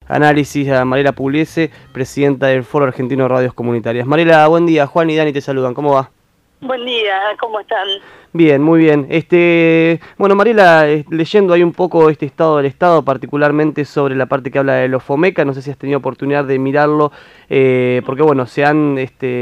análisis a Mariela Pugliese, presidenta del Foro Argentino de Radios Comunitarias. Mariela, buen día. Juan y Dani te saludan. ¿Cómo va? Buen día, ¿cómo están? Bien, muy bien. Bueno, Mariela, leyendo ahí un poco este estado del Estado, particularmente sobre la parte que habla de los FOMECA, no sé si has tenido oportunidad de mirarlo, porque bueno, se han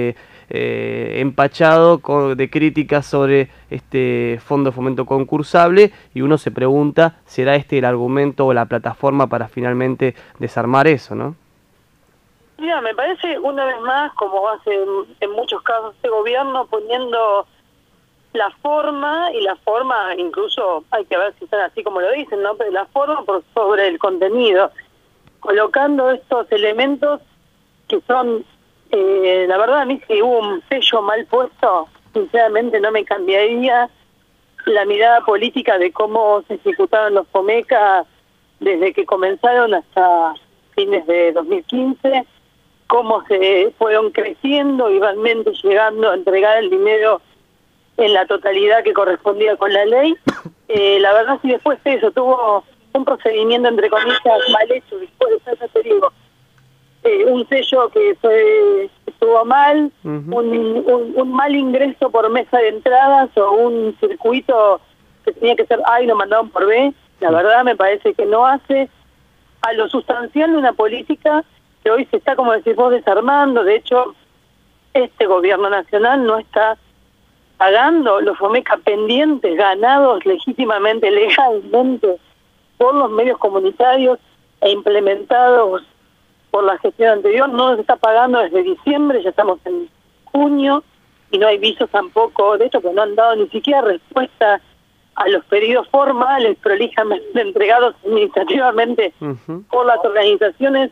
empachado de críticas sobre este Fondo de Fomento Concursable y uno se pregunta, ¿será este el argumento o la plataforma para finalmente desarmar eso, no? Mira, me parece una vez más, como hace en muchos casos este gobierno, poniendo la forma, y la forma incluso hay que ver si están así como lo dicen, ¿no? Pero la forma por sobre el contenido, colocando estos elementos que son, la verdad a mí si hubo un sello mal puesto, sinceramente no me cambiaría la mirada política de cómo se ejecutaron los FOMECA desde que comenzaron hasta fines de 2015, cómo se fueron creciendo y realmente llegando a entregar el dinero en la totalidad que correspondía con la ley. La verdad, si después de eso tuvo un procedimiento, entre comillas, mal hecho, después de eso te digo, un sello que estuvo mal, un mal ingreso por mesa de entradas o un circuito que tenía que ser A y lo mandaron por B, la verdad me parece que no hace a lo sustancial de una política que hoy se está, como decís vos, desarmando. De hecho, este gobierno nacional no está pagando los FOMECA pendientes, ganados legítimamente, legalmente, por los medios comunitarios e implementados por la gestión anterior. No los está pagando desde diciembre, ya estamos en junio, y no hay visos tampoco, de hecho, que no han dado ni siquiera respuesta a los pedidos formales, prolijamente entregados administrativamente por las organizaciones,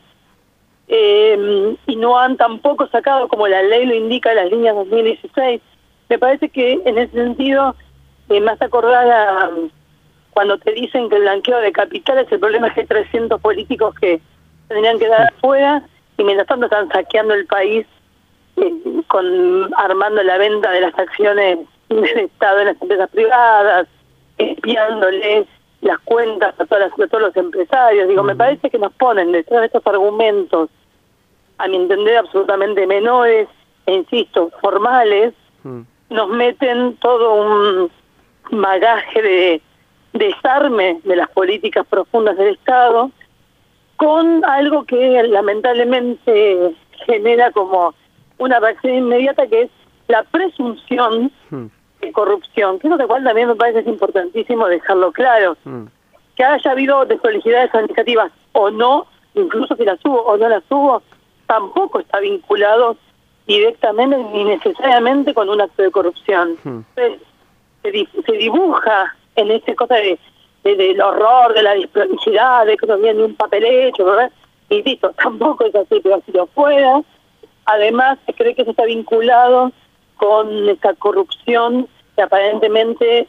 y no han tampoco sacado, como la ley lo indica, las líneas 2016. Me parece que en ese sentido me hace acordar a cuando te dicen que el blanqueo de capitales, el problema es que hay 300 políticos que tendrían que dar afuera y mientras tanto están saqueando el país, armando la venta de las acciones del Estado en las empresas privadas, espiándole las cuentas a todos los empresarios. Digo, me parece que nos ponen detrás de estos argumentos, a mi entender, absolutamente menores e, insisto, formales, nos meten todo un bagaje de desarme de las políticas profundas del Estado con algo que lamentablemente genera como una reacción inmediata, que es la presunción de corrupción, que es lo cual también me parece es importantísimo dejarlo claro. Que haya habido desprolijidades administrativas o no, incluso si las hubo o no las hubo, tampoco está vinculado directamente ni necesariamente con un acto de corrupción. Entonces, se dibuja en esa cosa del horror, de la desprolijidad, de que no viene un papel hecho, ¿verdad? Y listo, tampoco es así, pero si lo fuera, además se cree que eso está vinculado con esta corrupción que aparentemente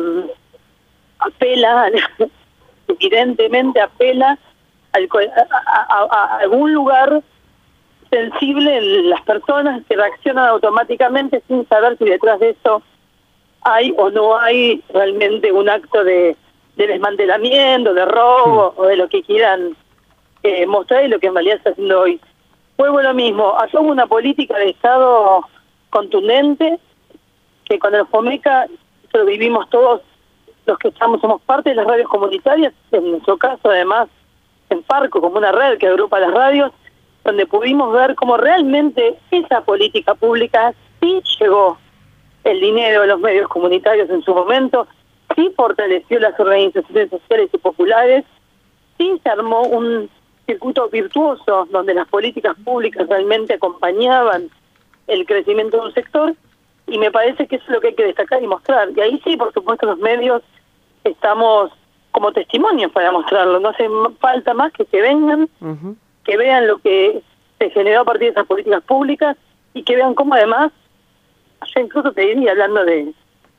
apela, evidentemente apela a algún lugar sensible en las personas que reaccionan automáticamente sin saber si detrás de eso hay o no hay realmente un acto de desmantelamiento, de robo o de lo que quieran mostrar, y lo que en realidad está haciendo hoy. Vuelvo a lo mismo, hacemos una política de Estado contundente, que con el FOMECA lo vivimos todos los que somos parte de las radios comunitarias, en nuestro caso además en Farco, como una red que agrupa las radios, donde pudimos ver cómo realmente esa política pública sí llegó el dinero de los medios comunitarios en su momento, sí fortaleció las organizaciones sociales y populares, sí se armó un circuito virtuoso donde las políticas públicas realmente acompañaban el crecimiento de un sector, y me parece que eso es lo que hay que destacar y mostrar. Y ahí sí, por supuesto, los medios estamos como testimonios para mostrarlo. No hace falta más que vengan, que vean lo que se generó a partir de esas políticas públicas y que vean cómo además, yo incluso te diría, hablando de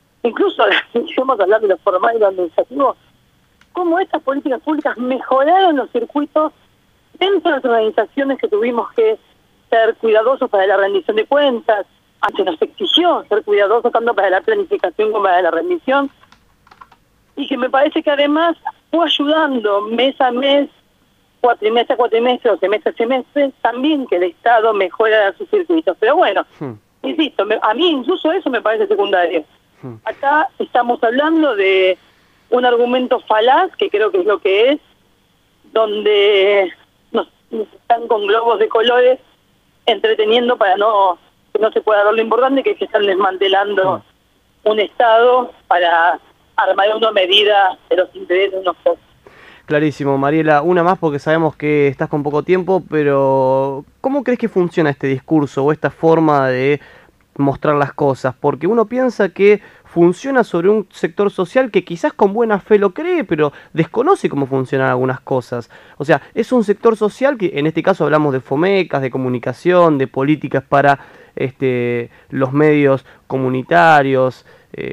lo formal y lo administrativo, cómo estas políticas públicas mejoraron los circuitos dentro de las organizaciones que tuvimos que ser cuidadosos para la rendición de cuentas. Se nos exigió ser cuidadosos tanto para la planificación como para la rendición, y que me parece que además fue ayudando mes a mes cuatrimestre o semestre a semestre, también que el Estado mejora sus circuitos. Pero bueno, insisto, a mí incluso eso me parece secundario. Acá estamos hablando de un argumento falaz, que creo que es lo que es, donde nos están con globos de colores entreteniendo para que no se pueda ver lo importante, que es que están desmantelando un Estado para armar una medida de los intereses de unos pocos. Clarísimo, Mariela. Una más porque sabemos que estás con poco tiempo, pero ¿cómo crees que funciona este discurso o esta forma de mostrar las cosas? Porque uno piensa que funciona sobre un sector social que quizás con buena fe lo cree, pero desconoce cómo funcionan algunas cosas. O sea, es un sector social que en este caso hablamos de fomecas, de comunicación, de políticas para los medios comunitarios,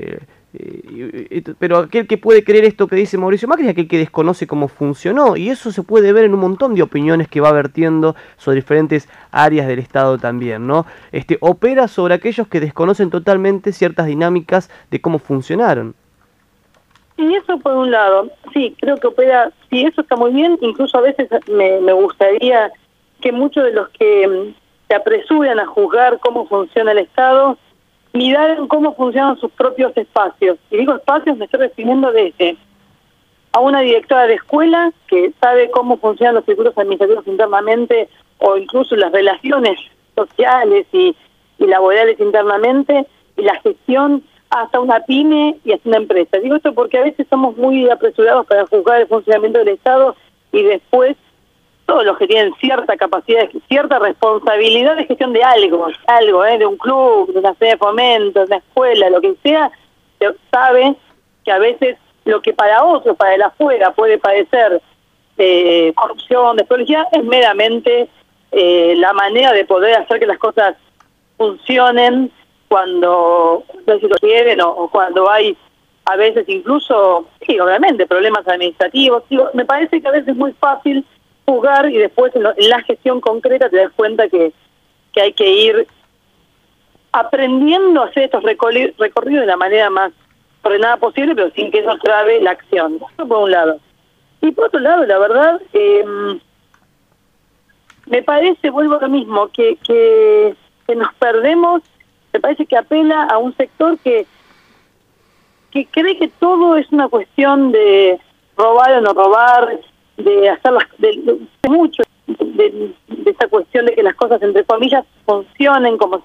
pero aquel que puede creer esto que dice Mauricio Macri es aquel que desconoce cómo funcionó, y eso se puede ver en un montón de opiniones que va vertiendo sobre diferentes áreas del Estado también, ¿no? Opera sobre aquellos que desconocen totalmente ciertas dinámicas de cómo funcionaron. Y eso por un lado, sí, creo que opera, sí, eso está muy bien, incluso a veces me gustaría que muchos de los que se apresuran a juzgar cómo funciona el Estado miraran cómo funcionan sus propios espacios. Y digo espacios, me estoy refiriendo desde a una directora de escuela que sabe cómo funcionan los circuitos administrativos internamente, o incluso las relaciones sociales y laborales internamente, y la gestión hasta una pyme y hasta una empresa. Digo esto porque a veces somos muy apresurados para juzgar el funcionamiento del Estado y después todos los que tienen cierta capacidad, cierta responsabilidad de gestión de algo, de un club, de una sede de fomento, de una escuela, lo que sea, sabe que a veces lo que para otros, para el afuera, puede parecer corrupción, desprolijidad, es meramente la manera de poder hacer que las cosas funcionen cuando no se lo quieren o cuando hay a veces incluso, sí, obviamente, problemas administrativos. Digo, me parece que a veces es muy fácil juzgar y después en la gestión concreta te das cuenta que hay que ir aprendiendo a hacer estos recorridos de la manera más ordenada posible, pero sin que eso trabe la acción. Eso por un lado. Y por otro lado, la verdad, me parece, vuelvo a lo mismo, que nos perdemos. Me parece que apela a un sector que cree que todo es una cuestión de robar o no robar, de hacer mucho de esa cuestión de que las cosas entre comillas funcionen como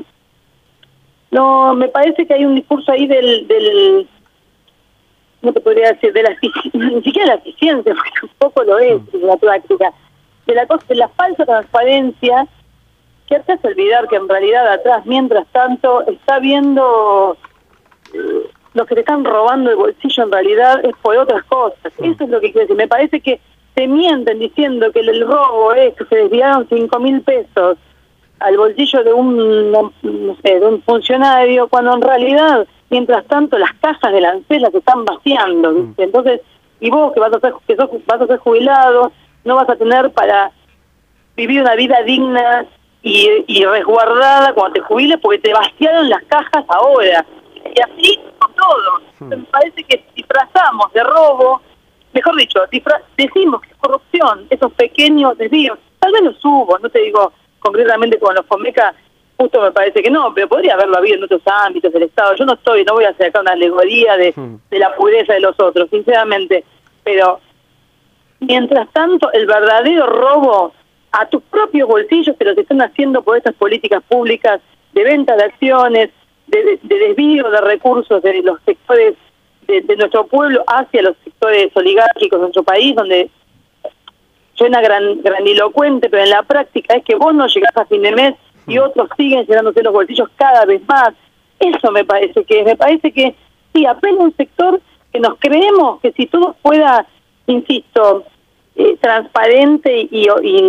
no, me parece que hay un discurso ahí del no te podría decir ni siquiera de la eficiencia, porque tampoco lo es en la práctica, de la falsa transparencia, que hace olvidar que en realidad atrás, mientras tanto, está viendo los que te están robando el bolsillo en realidad es por otras cosas. Eso es lo que quiero decir. Me parece que se mienten diciendo que el robo es que se desviaron 5.000 pesos al bolsillo de un funcionario, cuando en realidad, mientras tanto, las cajas de la ANSES se están vaciando, ¿viste? Entonces, y vos que vas a ser jubilado, no vas a tener para vivir una vida digna y resguardada cuando te jubiles, porque te vaciaron las cajas ahora. Y así con todo. Me parece que disfrazamos de robo, mejor dicho, decimos que es corrupción, esos pequeños desvíos. Tal vez los hubo, no te digo concretamente con los FOMECA, justo me parece que no, pero podría haberlo habido en otros ámbitos del Estado. Yo no voy a hacer acá una alegoría de la pureza de los otros, sinceramente. Pero, mientras tanto, el verdadero robo a tus propios bolsillos que lo que están haciendo por estas políticas públicas de venta de acciones, de desvío de recursos de los sectores de nuestro pueblo hacia los sectores oligárquicos de nuestro país, donde suena grandilocuente, pero en la práctica es que vos no llegás a fin de mes y otros siguen llenándose los bolsillos cada vez más. Eso me parece que sí, apela a un sector que nos creemos que si todo fuera, insisto, transparente y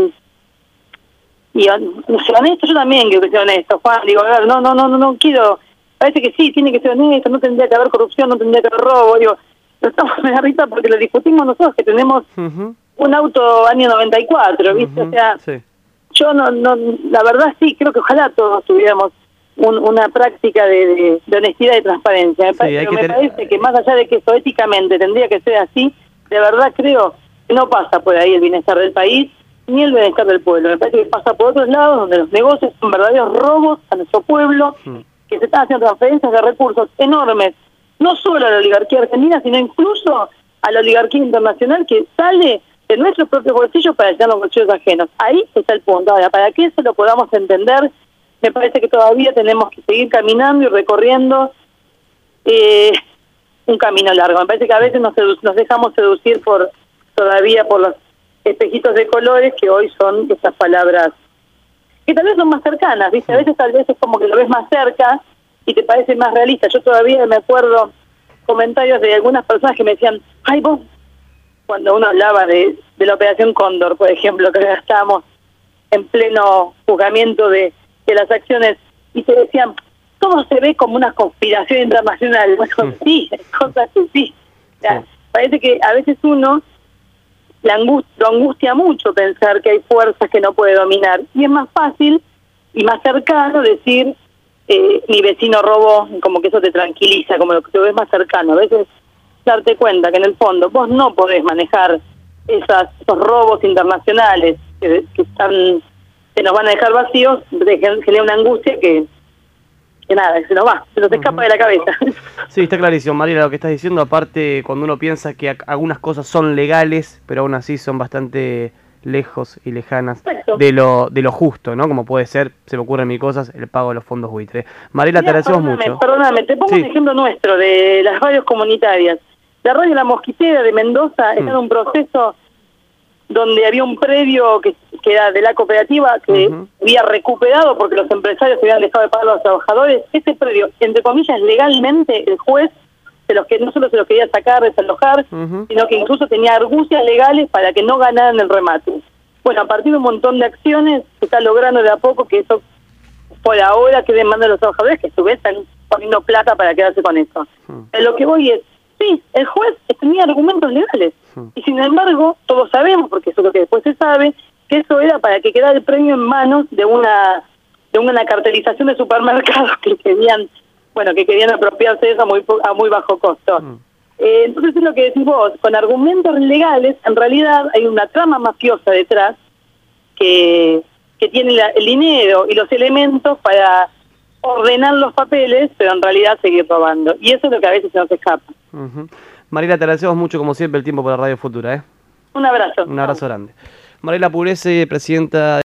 honesto, yo también quiero que sea honesto, Juan, digo, a ver, no quiero, parece que sí, tiene que ser honesto, no tendría que haber corrupción, no tendría que haber robo, digo, pero estamos en la risa porque lo discutimos nosotros, que tenemos un auto año 94, ¿viste? O sea, sí. Yo no, la verdad sí, creo que ojalá todos tuviéramos una práctica de honestidad y transparencia. Me parece que más allá de que eso éticamente tendría que ser así, de verdad creo No pasa por ahí el bienestar del país ni el bienestar del pueblo. Me parece que pasa por otros lados, donde los negocios son verdaderos robos a nuestro pueblo, que se están haciendo transferencias de recursos enormes, no solo a la oligarquía argentina, sino incluso a la oligarquía internacional, que sale de nuestros propios bolsillos para llenar los bolsillos ajenos. Ahí está el punto. Ahora, para que eso lo podamos entender, me parece que todavía tenemos que seguir caminando y recorriendo un camino largo. Me parece que a veces nos dejamos seducir todavía por los espejitos de colores que hoy son estas palabras que tal vez son más cercanas, ¿viste? A veces tal vez es como que lo ves más cerca y te parece más realista. Yo todavía me acuerdo comentarios de algunas personas que me decían, ay, vos, cuando uno hablaba de la Operación Cóndor, por ejemplo, que ahora estábamos en pleno juzgamiento de las acciones, y te decían, todo se ve como una conspiración internacional. Bueno, sí, hay cosas que sí. O sea, parece que a veces uno lo angustia mucho pensar que hay fuerzas que no puede dominar. Y es más fácil y más cercano decir, mi vecino robó, como que eso te tranquiliza, como lo que te ves más cercano. A veces darte cuenta que en el fondo vos no podés manejar esos robos internacionales que nos van a dejar vacíos, genera una angustia que nada, que se nos escapa de la cabeza. Sí, está clarísimo, Mariela, lo que estás diciendo. Aparte, cuando uno piensa que algunas cosas son legales, pero aún así son bastante lejos y lejanas de lo justo, ¿no? Como puede ser, se me ocurren mil cosas, el pago de los fondos buitre. Mariela, te agradecemos mucho. Perdóname, te pongo un ejemplo nuestro de las radios comunitarias. La radio La Mosquitera de Mendoza está en un proceso donde había un predio que era de la cooperativa que había recuperado porque los empresarios habían dejado de pagar a los trabajadores. Ese predio, entre comillas, legalmente el juez no solo se los quería sacar, desalojar, sino que incluso tenía argucias legales para que no ganaran el remate. Bueno, a partir de un montón de acciones se está logrando de a poco que eso, por ahora, que demandan los trabajadores, que a su vez están poniendo plata para quedarse con eso. Lo que voy es, sí, el juez tenía argumentos legales, y sin embargo, todos sabemos, porque eso es lo que después se sabe, que eso era para que quedara el premio en manos de una cartelización de supermercados que querían apropiarse de eso a muy bajo costo. Entonces es lo que decís vos, con argumentos legales, en realidad hay una trama mafiosa detrás que tiene el dinero y los elementos para ordenar los papeles, pero en realidad seguir robando. Y eso es lo que a veces se nos escapa. Mariela, te agradecemos mucho, como siempre, el tiempo para Radio Futura. Un abrazo. Un abrazo grande. Mariela Pugliese, presidenta